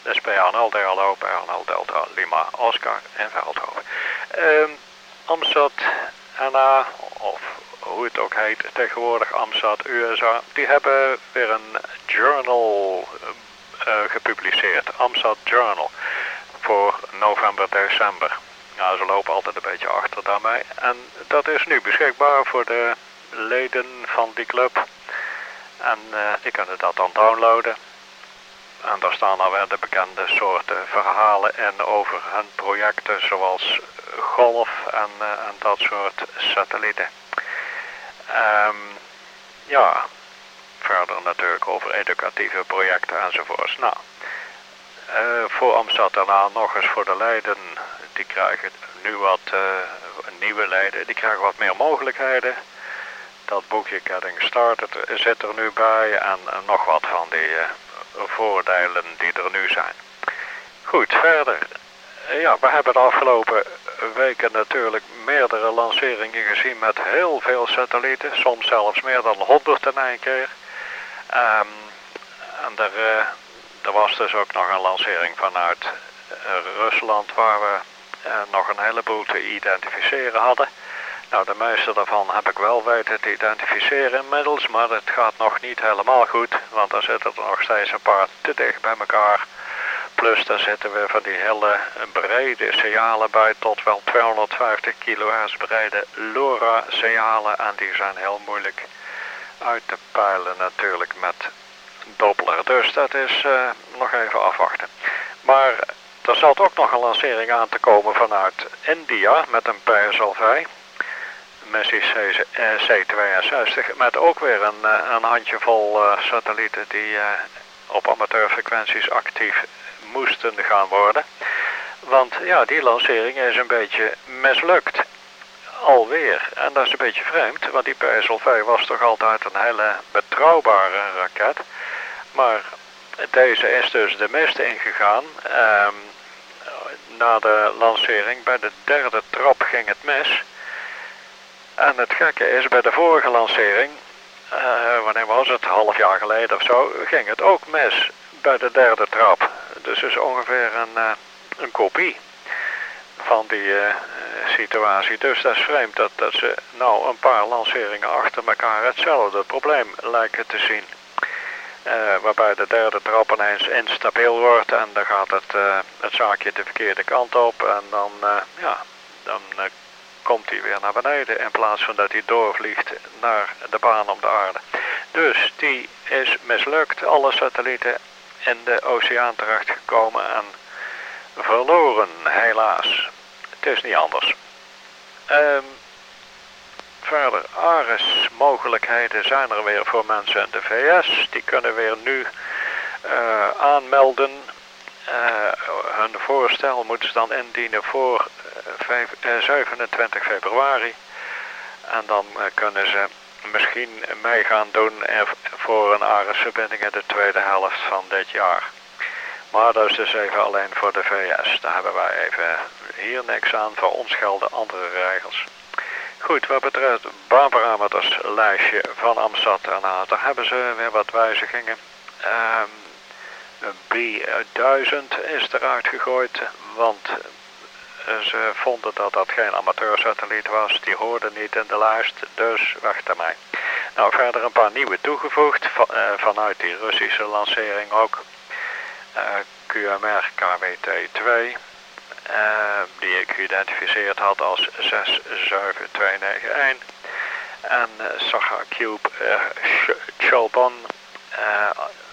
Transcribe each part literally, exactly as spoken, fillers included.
Dat is P N L Derlo, P N L Delta Lima Oscar en Veldhoven. Um, Amsat N A, of hoe het ook heet, tegenwoordig Amsat U S A, die hebben weer een journal uh, gepubliceerd. Amsat Journal voor november, december. Nou, ze lopen altijd een beetje achter daarmee. En dat is nu beschikbaar voor de leden van die club. En uh, die kunnen dat dan downloaden. En daar staan alweer de bekende soorten verhalen in over hun projecten zoals golf en, uh, en dat soort satellieten. Um, ja, verder natuurlijk over educatieve projecten enzovoorts. Nou, uh, voor Amsterdam daarna nog eens voor de leden, die krijgen nu wat uh, nieuwe leden, die krijgen wat meer mogelijkheden. Dat boekje Getting Started zit er nu bij en uh, nog wat van die uh, voordelen die er nu zijn. Goed, verder. Uh, ja, we hebben de afgelopen weken natuurlijk meerdere lanceringen gezien met heel veel satellieten. Soms zelfs meer dan honderd in één keer. Um, en er, uh, er was dus ook nog een lancering vanuit uh, Rusland waar we uh, nog een heleboel te identificeren hadden. Nou, de meeste daarvan heb ik wel weten te identificeren inmiddels, maar het gaat nog niet helemaal goed, want daar zitten er nog steeds een paar te dicht bij elkaar. Plus daar zitten weer van die hele brede signalen bij, tot wel tweehonderdvijftig kilohertz brede LoRa-signalen, en die zijn heel moeilijk uit te peilen natuurlijk met Doppler. Dus dat is uh, nog even afwachten. Maar er zat ook nog een lancering aan te komen vanuit India met een P S L V. Missie C tweeënzestig, met ook weer een, een handjevol uh, satellieten die uh, op amateurfrequenties actief moesten gaan worden. Want ja, die lancering is een beetje mislukt. Alweer. En dat is een beetje vreemd, want die P S L V was toch altijd een hele betrouwbare raket. Maar deze is dus de mist ingegaan. Um, na de lancering, bij de derde trap ging het mis. En het gekke is, bij de vorige lancering, uh, wanneer was het, half jaar geleden of zo, ging het ook mis bij de derde trap. Dus is ongeveer een, uh, een kopie van die uh, situatie. Dus dat is vreemd dat, dat ze nou een paar lanceringen achter elkaar hetzelfde probleem lijken te zien. Uh, waarbij de derde trap ineens instabiel wordt en dan gaat het, uh, het zaakje de verkeerde kant op en dan, uh, ja, dan uh, komt hij weer naar beneden in plaats van dat hij doorvliegt naar de baan om de aarde. Dus die is mislukt. Alle satellieten in de oceaan terechtgekomen en verloren, helaas. Het is niet anders. Um, verder, Ares mogelijkheden zijn er weer voor mensen in de V S. Die kunnen weer nu uh, aanmelden. Uh, hun voorstel moeten ze dan indienen voor zevenentwintig februari. En dan uh, kunnen ze misschien mee gaan doen voor een Ares-verbinding in de tweede helft van dit jaar. Maar dat is dus even alleen voor de V S. Daar hebben wij even hier niks aan. Voor ons gelden andere regels. Goed, wat betreft het baanparameters lijstje van Amsat N A, daar hebben ze weer wat wijzigingen. Um, B duizend is eruit gegooid, want ze vonden dat dat geen amateursatelliet was. Die hoorde niet in de lijst, dus weg daarmee. Nou, verder een paar nieuwe toegevoegd, van, uh, vanuit die Russische lancering ook. Uh, Q M R K W T twee, uh, die ik geïdentificeerd had als zes zeven twee negen een. En uh, Saga Cube uh, Chalban uh,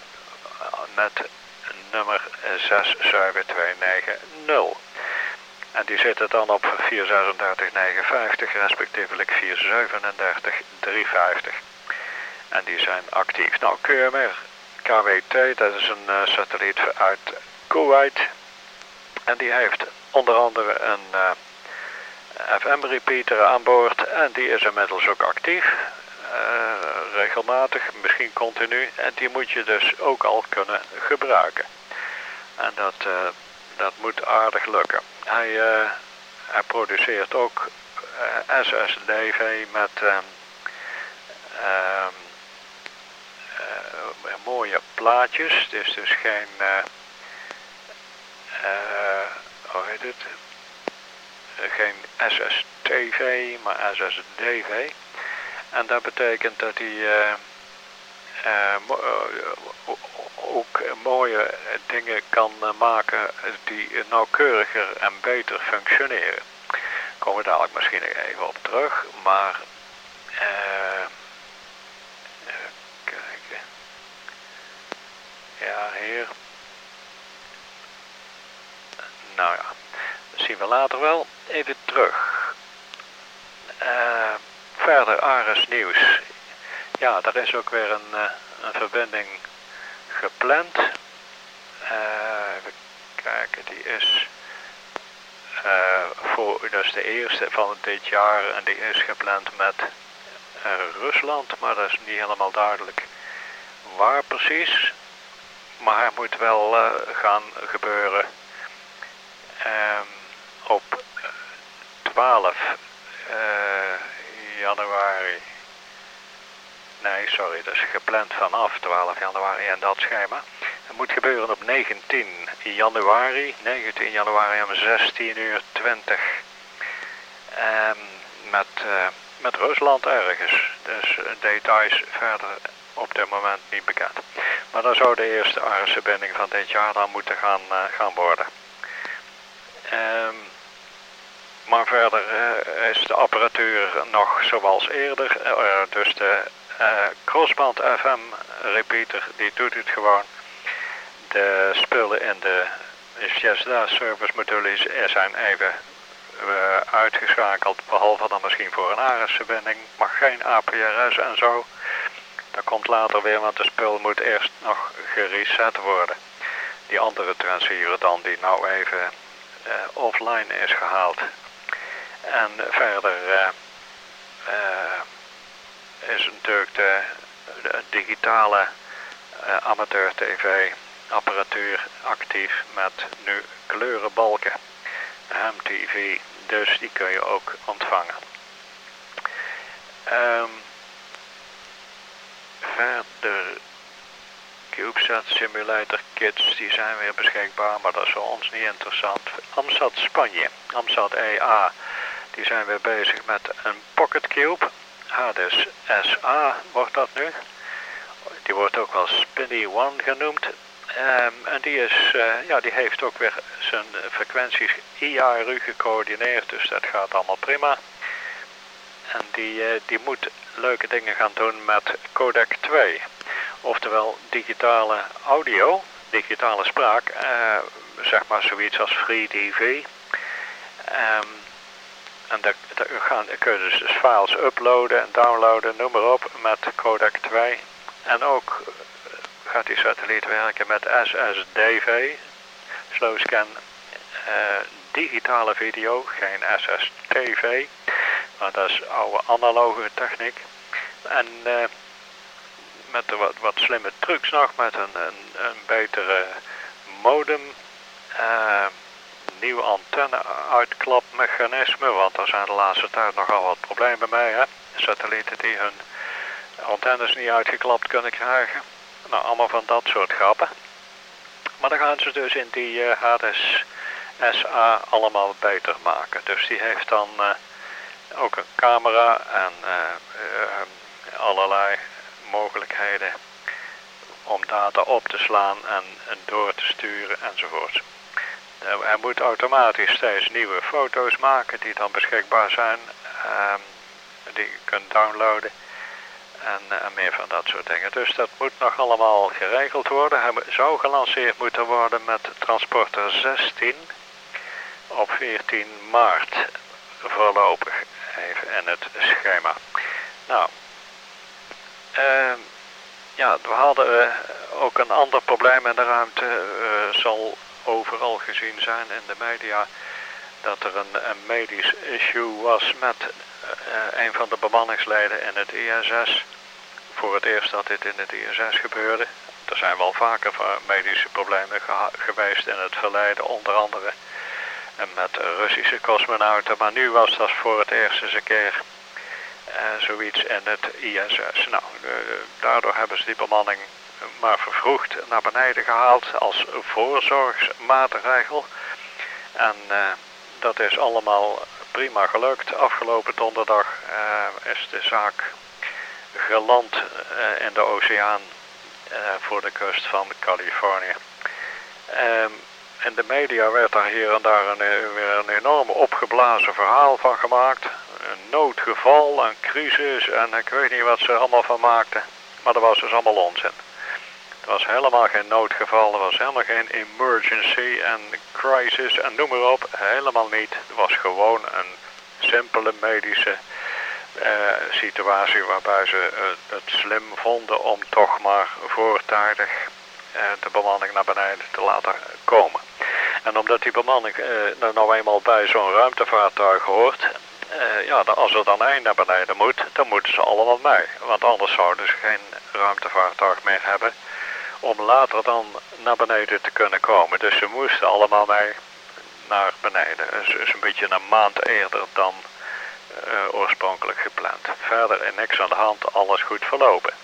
met nummer zes zeven twee negen nul. En die zitten dan op vier zesendertig negenenvijftig, respectievelijk vier zevenendertig driehonderdvijftig. En die zijn actief. Nou, Q M R K W T, dat is een uh, satelliet uit Kuwait. En die heeft onder andere een uh, F M repeater aan boord. En die is inmiddels ook actief. Uh, regelmatig, misschien continu. En die moet je dus ook al kunnen gebruiken. En dat, uh, dat moet aardig lukken. Hij, uh, hij produceert ook uh, S S D V met uh, uh, uh, mooie plaatjes. Het is dus geen uh, het? Uh, geen S S T V, maar S S D V. En dat betekent dat hij uh, uh, mo uh, ook mooie dingen kan uh, maken die nauwkeuriger en beter functioneren. Daar komen we dadelijk misschien nog even op terug, maar uh, even kijken. Ja, hier. Nou ja, dat zien we later wel. Even terug. Uh, verder Ares nieuws. Ja, daar is ook weer een, uh, een verbinding gepland. Uh, even kijken, die is uh, voor dus de eerste van dit jaar en die is gepland met uh, Rusland, maar dat is niet helemaal duidelijk waar precies. Maar het moet wel uh, gaan gebeuren um, op twaalf januari. Nee, sorry, dat is gepland vanaf twaalf januari en dat schema. Het moet gebeuren op negentien januari, negentien januari om zestien uur twintig. Um, met, uh, met Rusland ergens. Dus uh, details verder op dit moment niet bekend. Maar dan zou de eerste Ares-verbinding van dit jaar dan moeten gaan, uh, gaan worden. Um, maar verder uh, is de apparatuur nog zoals eerder. Uh, dus de uh, crossband F M repeater die doet het gewoon. De spullen in de Jazda service modules zijn even uh, uitgeschakeld. Behalve dan misschien voor een Ares-verbinding. Mag geen A P R S en zo. Dat komt later weer, want de spul moet eerst nog gereset worden. Die andere transceiver dan die nou even uh, offline is gehaald. En verder uh, uh, is natuurlijk de, de digitale uh, amateur tv apparatuur actief met nu kleurenbalken. M T V, dus die kun je ook ontvangen. Um, verder CubeSat Simulator Kits, die zijn weer beschikbaar, maar dat is voor ons niet interessant. Amsat Spanje, Amsat E A, die zijn weer bezig met een Pocket Cube. Hades S A wordt dat nu. Die wordt ook wel Spinny One genoemd. Um, en die, is, uh, ja, die heeft ook weer zijn frequenties I A R U gecoördineerd, dus dat gaat allemaal prima. En die, uh, die moet leuke dingen gaan doen met codec twee. Oftewel digitale audio, digitale spraak, uh, zeg maar zoiets als Free D V. Um, en daar gaan kun je dus, dus files uploaden en downloaden, noem maar op, met codec twee. En ook gaat die satelliet werken met S S D V, slow scan, uh, digitale video, geen S S T V, maar dat is oude analoge techniek. En uh, met de wat, wat slimme trucs nog, met een, een, een betere modem, uh, nieuw antenne-uitklapmechanisme, want er zijn de laatste tijd nogal wat problemen mee, hè? Satellieten die hun antennes niet uitgeklapt kunnen krijgen. Nou, allemaal van dat soort grappen. Maar dan gaan ze dus in die uh, Hades S A allemaal beter maken. Dus die heeft dan uh, ook een camera en uh, uh, allerlei mogelijkheden om data op te slaan en, en door te sturen enzovoort. Uh, hij moet automatisch steeds nieuwe foto's maken die dan beschikbaar zijn. Uh, die je kunt downloaden. En, en meer van dat soort dingen. Dus dat moet nog allemaal geregeld worden. Hij zou gelanceerd moeten worden met transporter zestien op veertien maart voorlopig. Even in het schema. Nou, uh, ja, we hadden uh, ook een ander probleem in de ruimte. Uh, zal overal gezien zijn in de media dat er een, een medisch issue was met uh, een van de bemanningsleden in het I S S. Voor het eerst dat dit in het I S S gebeurde. Er zijn wel vaker medische problemen geweest in het verleden, onder andere en met Russische cosmonauten. Maar nu was dat voor het eerst eens een keer uh, zoiets in het I S S. Nou, uh, daardoor hebben ze die bemanning maar vervroegd naar beneden gehaald als voorzorgsmaatregel. En uh, dat is allemaal prima gelukt. Afgelopen donderdag uh, is de zaak geland uh, in de oceaan uh, voor de kust van Californië. Um, in de media werd daar hier en daar een, weer een enorm opgeblazen verhaal van gemaakt. Een noodgeval, een crisis en ik weet niet wat ze er allemaal van maakten. Maar dat was dus allemaal onzin. Het was helemaal geen noodgeval, er was helemaal geen emergency en crisis en noem maar op. Helemaal niet. Het was gewoon een simpele medische uh, situatie waarbij ze uh, het slim vonden om toch maar voortijdig uh, de bemanning naar beneden te laten komen. En omdat die bemanning uh, er nou eenmaal bij zo'n ruimtevaartuig hoort, uh, ja, als er dan één naar beneden moet, dan moeten ze allemaal mee. Want anders zouden ze geen ruimtevaartuig meer hebben om later dan naar beneden te kunnen komen. Dus ze moesten allemaal mee naar beneden. Dus, dus een beetje een maand eerder dan uh, oorspronkelijk gepland. Verder is niks aan de hand, alles goed verlopen.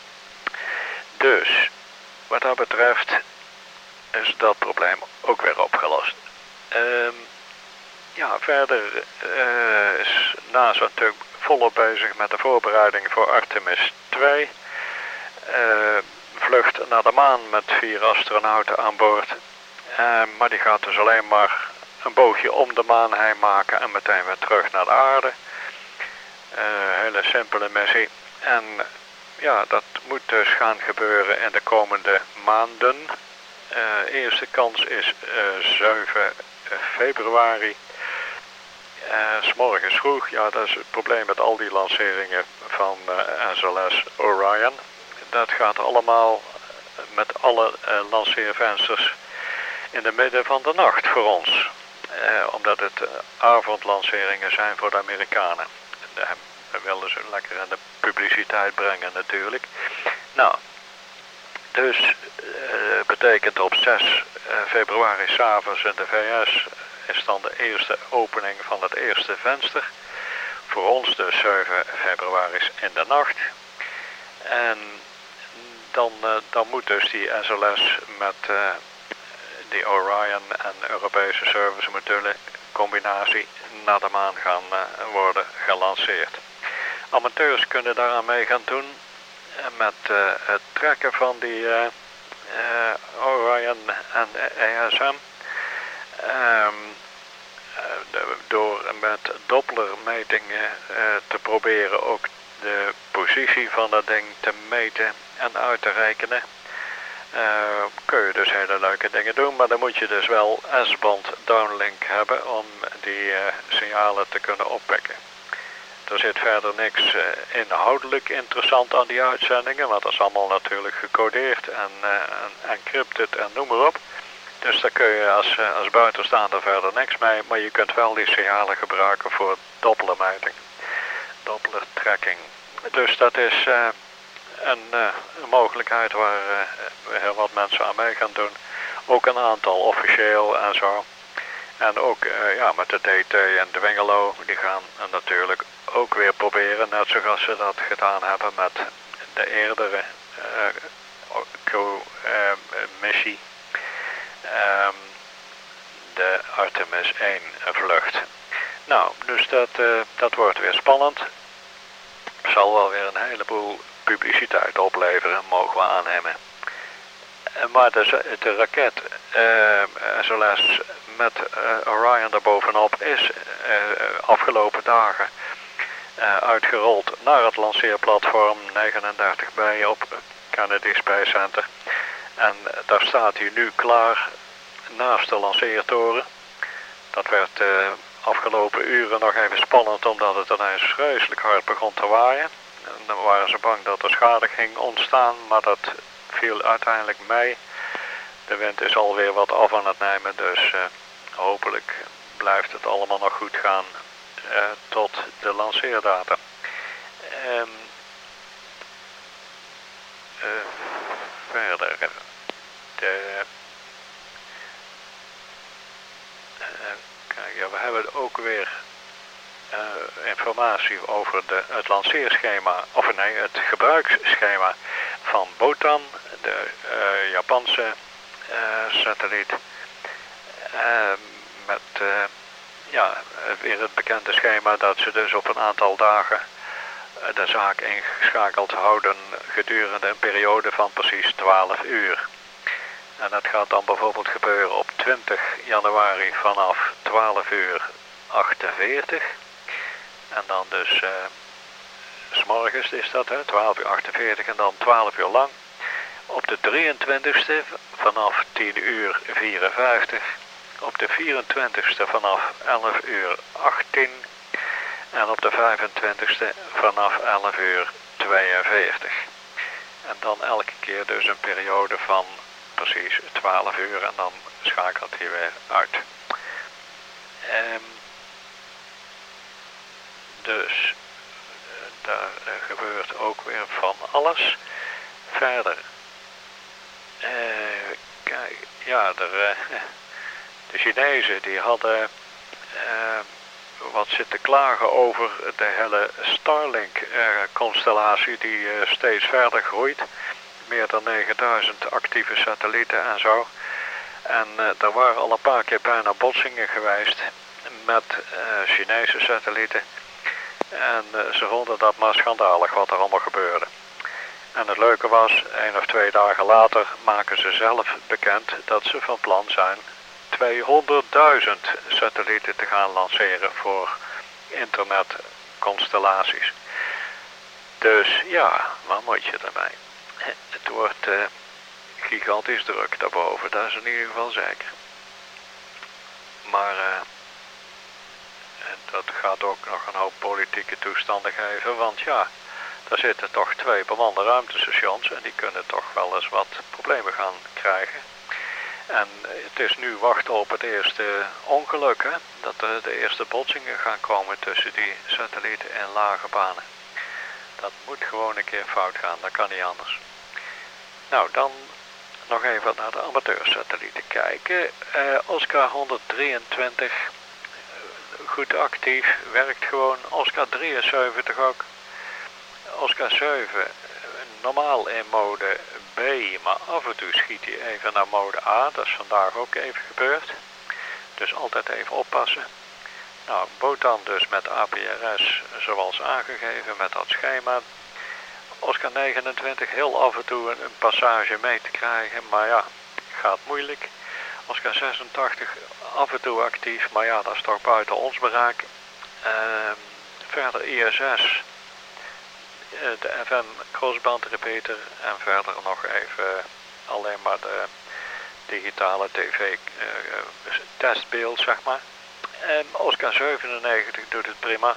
Dus, wat dat betreft is dat probleem ook weer opgelost. Um, ja, verder uh, is NASA natuurlijk volop bezig met de voorbereiding voor Artemis twee. Uh, vlucht naar de maan met vier astronauten aan boord. Uh, maar die gaat dus alleen maar een boogje om de maan heen maken en meteen weer terug naar de aarde. Uh, hele simpele missie. En ja, dat moet dus gaan gebeuren in de komende maanden. Uh, eerste kans is uh, zeven februari. Uh, 's morgens vroeg. Ja, dat is het probleem met al die lanceringen van uh, S L S Orion. Dat gaat allemaal met alle uh, lanceervensters in het midden van de nacht voor ons. Uh, omdat het uh, avondlanceringen zijn voor de Amerikanen. Uh, we willen ze lekker in de publiciteit brengen natuurlijk. Nou, dus uh, betekent op zes februari 's avonds in de V S is dan de eerste opening van het eerste venster. Voor ons dus zeven februari in de nacht. En dan, uh, dan moet dus die S L S met uh, die Orion en Europese service module combinatie naar de maan gaan uh, worden gelanceerd. Amateurs kunnen daaraan mee gaan doen met uh, het trekken van die uh, uh, Orion en E S M. Um, de, door met Dopplermetingen uh, te proberen ook de positie van dat ding te meten en uit te rekenen. Uh, kun je dus hele leuke dingen doen, maar dan moet je dus wel S-band downlink hebben om die uh, signalen te kunnen oppikken. Er zit verder niks uh, inhoudelijk interessant aan die uitzendingen, want dat is allemaal natuurlijk gecodeerd en uh, encrypted en noem maar op. Dus daar kun je als, uh, als buitenstaander verder niks mee, maar je kunt wel die signalen gebruiken voor Dopplermeting, Doppler tracking. Dus dat is uh, een, uh, een mogelijkheid waar uh, heel wat mensen aan mee gaan doen. Ook een aantal officieel en zo. En ook uh, ja, met de D T en de Dwingelo, die gaan uh, natuurlijk ook weer proberen, net zoals ze dat gedaan hebben met de eerdere uh, crew-missie. Uh, um, de Artemis één vlucht. Nou, dus dat, uh, dat wordt weer spannend. Zal wel weer een heleboel publiciteit opleveren, mogen we aannemen. Maar de, de raket uh, S L S met uh, Orion daarbovenop is uh, afgelopen dagen uh, uitgerold naar het lanceerplatform negenendertig B op Kennedy Space Center. En uh, daar staat hij nu klaar naast de lanceertoren. Dat werd uh, afgelopen uren nog even spannend omdat het ineens vreselijk hard begon te waaien. En dan waren ze bang dat er schade ging ontstaan, maar dat viel uiteindelijk mee. De wind is alweer wat af aan het nemen, dus uh, hopelijk blijft het allemaal nog goed gaan uh, tot de lanceerdatum. Um, uh, verder, de, uh, kijk, ja, we hebben ook weer uh, informatie over de, het lanceerschema, of nee, het gebruiksschema van Botan, de uh, Japanse uh, satelliet. Uh, met uh, ja, weer het bekende schema dat ze dus op een aantal dagen uh, de zaak ingeschakeld houden gedurende een periode van precies twaalf uur. En dat gaat dan bijvoorbeeld gebeuren op twintig januari vanaf twaalf uur achtenveertig. En dan dus uh, 's morgens is dat, hè, twaalf uur achtenveertig en dan twaalf uur lang. Op de drieëntwintigste vanaf tien uur vierenvijftig. Op de vierentwintigste vanaf elf uur achttien. En op de vijfentwintigste vanaf elf uur tweeënveertig. En dan elke keer dus een periode van precies twaalf uur en dan schakelt hij weer uit. Um, dus daar gebeurt ook weer van alles. Verder. Uh, kijk, ja, er, uh, de Chinezen die hadden uh, wat zitten klagen over de hele Starlink-constellatie uh, die uh, steeds verder groeit. Meer dan negenduizend actieve satellieten en zo. En uh, er waren al een paar keer bijna botsingen geweest met uh, Chinese satellieten. En uh, ze vonden dat maar schandalig wat er allemaal gebeurde. En het leuke was, één of twee dagen later maken ze zelf bekend dat ze van plan zijn tweehonderdduizend satellieten te gaan lanceren voor internetconstellaties. Dus ja, wat moet je ermee? Het wordt uh, gigantisch druk daarboven, dat is in ieder geval zeker. Maar uh, dat gaat ook nog een hoop politieke toestanden geven, want ja, daar zitten toch twee bemande ruimtestations en die kunnen toch wel eens wat problemen gaan krijgen. En het is nu wachten op het eerste ongeluk, hè? Dat er de eerste botsingen gaan komen tussen die satellieten in lage banen. Dat moet gewoon een keer fout gaan, dat kan niet anders. Nou, dan nog even naar de amateursatellieten kijken. Uh, Oscar honderddrieëntwintig, uh, goed actief, werkt gewoon. Oscar drieënzeventig ook. Oscar zeven, normaal in mode B, maar af en toe schiet hij even naar mode A. Dat is vandaag ook even gebeurd. Dus altijd even oppassen. Nou, Botan dus met A P R S zoals aangegeven met dat schema. Oscar negenentwintig heel af en toe een, een passage mee te krijgen, maar ja, gaat moeilijk. Oscar zesentachtig af en toe actief, maar ja, dat is toch buiten ons bereik. Uh, verder I S S, uh, de F M crossband repeater en verder nog even alleen maar de digitale tv uh, testbeeld, zeg maar. Um, Oscar zevenennegentig doet het prima.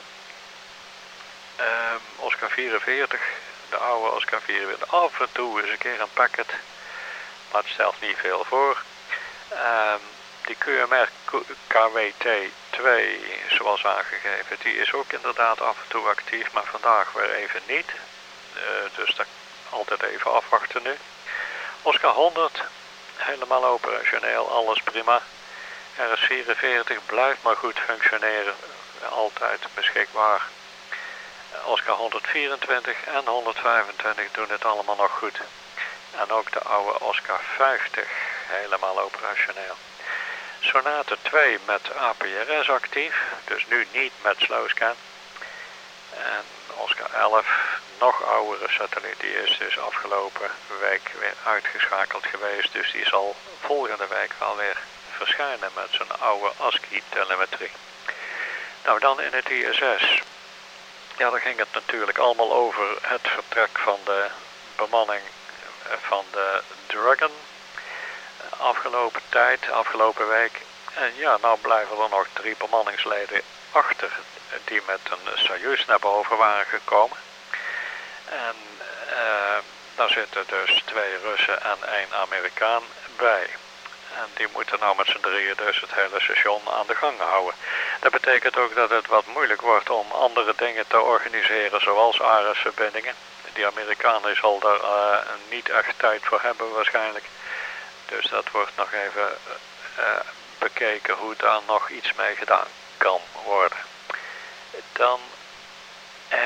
Um, Oscar vierenveertig, de oude Oscar vierenveertig, af en toe is een keer een packet, maar het stelt niet veel voor. Um, die Q M R K W T twee, zoals aangegeven, die is ook inderdaad af en toe actief, maar vandaag weer even niet. Uh, dus dat altijd even afwachten nu. Oscar honderd, helemaal operationeel, alles prima. R S vierenveertig blijft maar goed functioneren, altijd beschikbaar. Oscar honderdvierentwintig en honderdvijfentwintig doen het allemaal nog goed. En ook de oude Oscar vijftig, helemaal operationeel. Sonate twee met A P R S actief, dus nu niet met slowscan. En Oscar elf, nog oudere satelliet, die is dus afgelopen week weer uitgeschakeld geweest. Dus die zal volgende week wel weer verschijnen met zijn oude ASCII-telemetrie. Nou, dan in het I S S. Ja, daar ging het natuurlijk allemaal over het vertrek van de bemanning van de Dragon. Afgelopen tijd, afgelopen week. En ja, nou blijven er nog drie bemanningsleden achter die met een Soyuz naar boven waren gekomen. En uh, daar zitten dus twee Russen en één Amerikaan bij. En die moeten nou met z'n drieën dus het hele station aan de gang houden. Dat betekent ook dat het wat moeilijk wordt om andere dingen te organiseren, zoals Ares-verbindingen. Die Amerikanen zal daar uh, niet echt tijd voor hebben waarschijnlijk. Dus dat wordt nog even uh, bekeken hoe daar nog iets mee gedaan kan worden. Dan uh,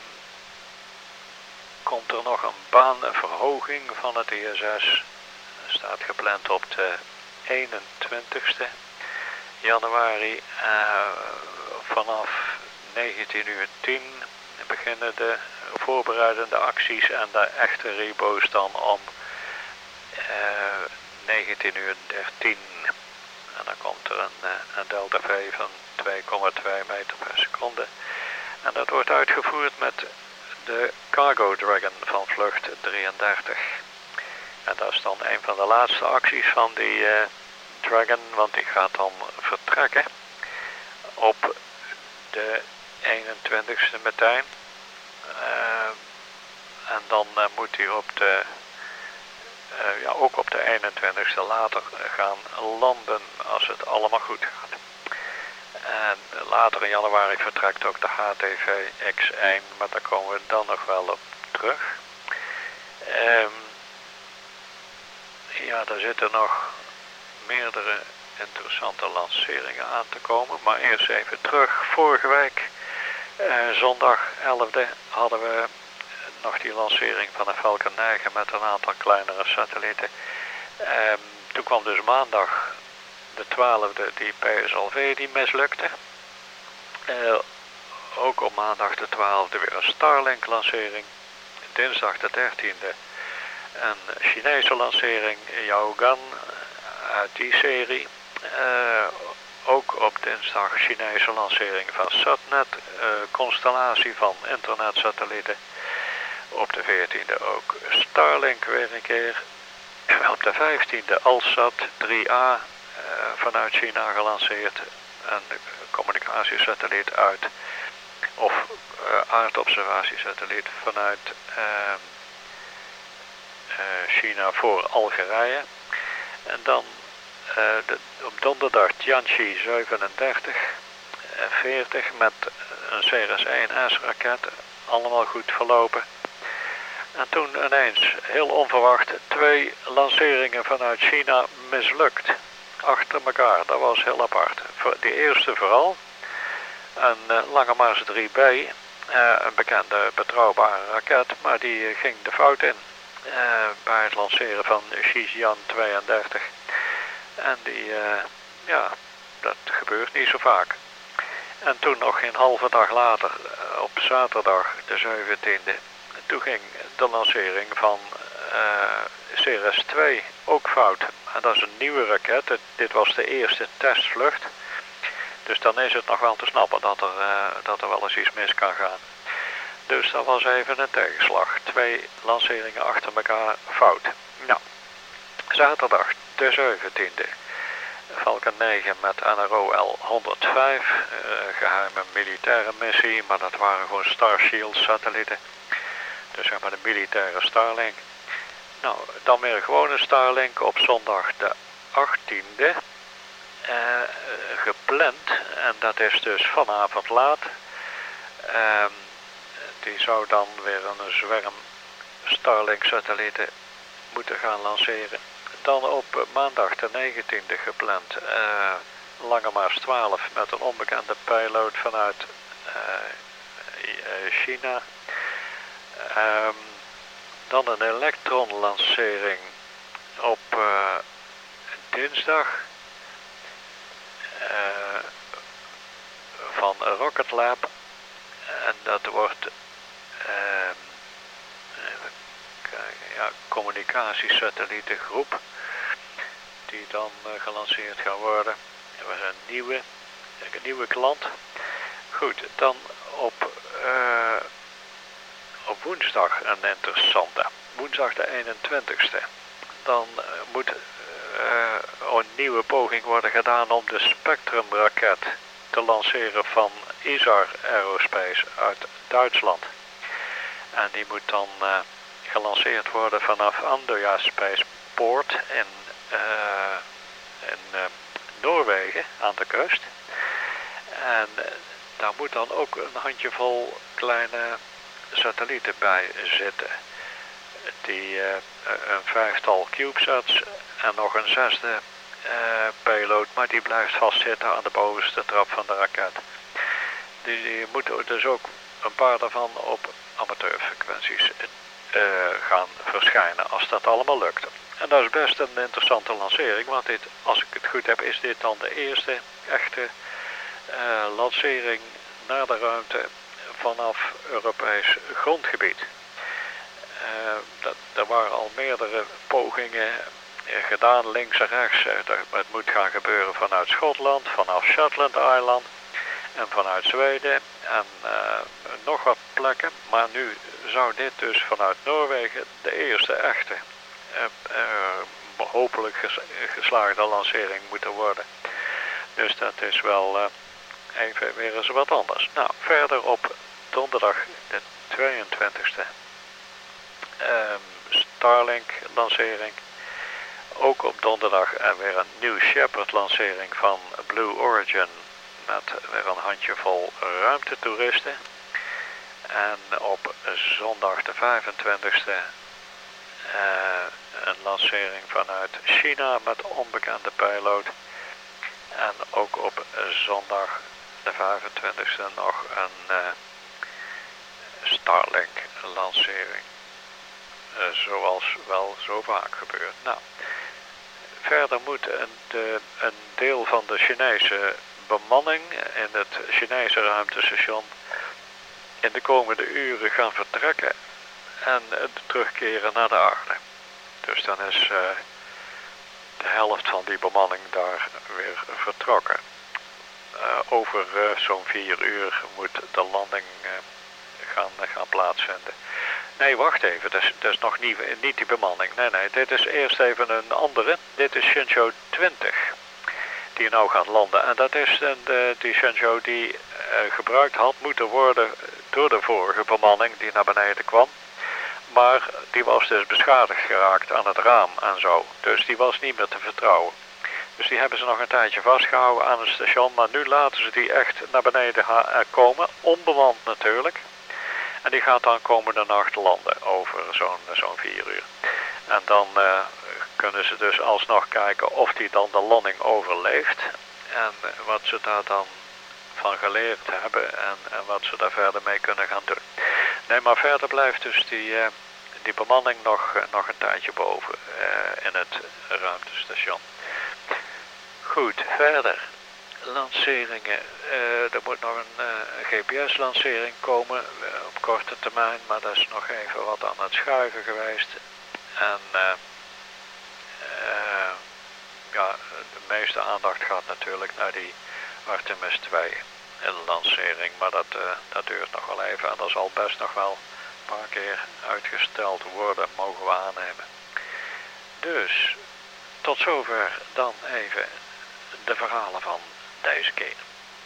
komt er nog een baanverhoging van het I S S. Dat staat gepland op de eenentwintigste januari uh, vanaf negentien uur tien beginnen de voorbereidende acties en de echte rebo's dan om uh, negentien uur dertien. En dan komt er een, een delta V van twee komma twee meter per seconde. En dat wordt uitgevoerd met de Cargo Dragon van vlucht drieëndertig. En dat is dan een van de laatste acties van die uh, Dragon, want die gaat dan vertrekken op de eenentwintigste meteen. Uh, en dan uh, moet hij op de, uh, ja, ook op de eenentwintigste later gaan landen als het allemaal goed gaat. En later in januari vertrekt ook de H T V X één, maar daar komen we dan nog wel op terug. Um, ja, er zitten nog meerdere interessante lanceringen aan te komen, maar eerst even terug. Vorige week, uh, zondag elfde, hadden we nog die lancering van een Falcon negen met een aantal kleinere satellieten. Um, toen kwam dus maandag de twaalfde die P S L V die mislukte. Uh, ook op maandag de twaalfde weer een Starlink lancering. Dinsdag de dertiende een Chinese lancering, Yaogan, uit die serie. Uh, ook op dinsdag Chinese lancering van Satnet, uh, constellatie van internetsatellieten. Op de veertiende ook Starlink weer een keer. Op de vijftiende Alsat drie A uh, vanuit China gelanceerd. Een communicatiesatelliet uit, of uh, aardobservatiesatelliet vanuit uh, uh, China voor Algerije. En dan uh, de, op donderdag Tianqi zevenendertig en veertig met een C R S één S raket, allemaal goed verlopen. En toen ineens, heel onverwacht, twee lanceringen vanuit China mislukt. Achter elkaar, dat was heel apart. De eerste vooral, een uh, Lange Mars drie B, uh, een bekende betrouwbare raket, maar die uh, ging de fout in uh, bij het lanceren van Shijian tweeëndertig. En die, uh, ja, dat gebeurt niet zo vaak. En toen nog een halve dag later, uh, op zaterdag de zeventiende, toen ging de lancering van uh, C R S twee ook fout. En dat is een nieuwe raket. Dit was de eerste testvlucht. Dus dan is het nog wel te snappen dat er, uh, dat er wel eens iets mis kan gaan. Dus dat was even een tegenslag. Twee lanceringen achter elkaar fout. Nou, zaterdag de zeventiende. Falcon negen met N R O L honderdvijf. Uh, geheime militaire missie, maar dat waren gewoon Starshield satellieten. Dus zeg maar de militaire Starlink. Nou, dan weer gewoon een Starlink op zondag de achttiende. Uh, gepland. En dat is dus vanavond laat. Uh, die zou dan weer een zwerm Starlink satellieten moeten gaan lanceren. Dan op maandag de negentiende gepland. Uh, Lange Mars twaalf met een onbekende payload vanuit uh, China. Um, dan een elektronlancering op uh, dinsdag uh, van Rocket Lab. En dat wordt uh, even kijken, ja, communicatiesatellietengroep die dan uh, gelanceerd gaan worden. Er was een nieuwe, een nieuwe klant. Goed, dan op uh, op woensdag een interessante. Woensdag de eenentwintigste. Dan uh, moet uh, een nieuwe poging worden gedaan om de Spectrum raket te lanceren van Isar Aerospace uit Duitsland. En die moet dan uh, gelanceerd worden vanaf Andøya Spaceport in, uh, in uh, Noorwegen aan de kust. En uh, daar moet dan ook een handjevol kleine satellieten bij zitten. Die uh, een vijftal CubeSats en nog een zesde uh, payload, maar die blijft vastzitten aan de bovenste trap van de raket. Die, die moeten dus ook een paar daarvan op amateurfrequenties uh, gaan verschijnen als dat allemaal lukt. En dat is best een interessante lancering, want dit, als ik het goed heb, is dit dan de eerste echte uh, lancering naar de ruimte vanaf Europees grondgebied. Uh, dat, er waren al meerdere pogingen uh, gedaan, links en rechts. Uh, dat, het moet gaan gebeuren vanuit Schotland, vanaf Shetland Island en vanuit Zweden en uh, nog wat plekken. Maar nu zou dit dus vanuit Noorwegen de eerste echte, uh, uh, hopelijk ges geslaagde lancering moeten worden. Dus dat is wel uh, even weer eens wat anders. Nou, verder op donderdag de tweeëntwintigste um, Starlink lancering. Ook op donderdag uh, weer een New Shepard lancering van Blue Origin met weer een handjevol ruimtetoeristen. En op zondag de vijfentwintigste uh, een lancering vanuit China met onbekende payload. En ook op zondag de vijfentwintigste nog een uh, Starlink lancering. Uh, zoals wel zo vaak gebeurt. Nou, verder moet een, de, een deel van de Chinese bemanning in het Chinese ruimtestation in de komende uren gaan vertrekken en uh, terugkeren naar de aarde. Dus dan is uh, de helft van die bemanning daar weer vertrokken. Uh, over uh, zo'n vier uur moet de landing uh, gaan, uh, gaan plaatsvinden. Nee, wacht even, dat is, dat is nog niet, niet die bemanning. Nee, nee, dit is eerst even een andere. Dit is Shenzhou twintig, die nou gaat landen. En dat is een, de, die Shenzhou die uh, gebruikt had moeten worden door de vorige bemanning die naar beneden kwam. Maar die was dus beschadigd geraakt aan het raam en zo. Dus die was niet meer te vertrouwen. Dus die hebben ze nog een tijdje vastgehouden aan het station. Maar nu laten ze die echt naar beneden komen. Onbemand natuurlijk. En die gaat dan komende nacht landen over zo'n zo'n vier uur. En dan uh, kunnen ze dus alsnog kijken of die dan de landing overleeft. En uh, wat ze daar dan van geleerd hebben en, en wat ze daar verder mee kunnen gaan doen. Nee, maar verder blijft dus die, uh, die bemanning nog, uh, nog een tijdje boven uh, in het ruimtestation. Goed, verder. Lanceringen. Uh, er moet nog een, uh, een G P S-lancering komen uh, op korte termijn, maar dat is nog even wat aan het schuiven geweest. En uh, uh, ja, de meeste aandacht gaat natuurlijk naar die Artemis twee lancering, maar dat, uh, dat duurt nog wel even en dat zal best nog wel een paar keer uitgesteld worden, mogen we aannemen. Dus tot zover dan even de verhalen van deze keer.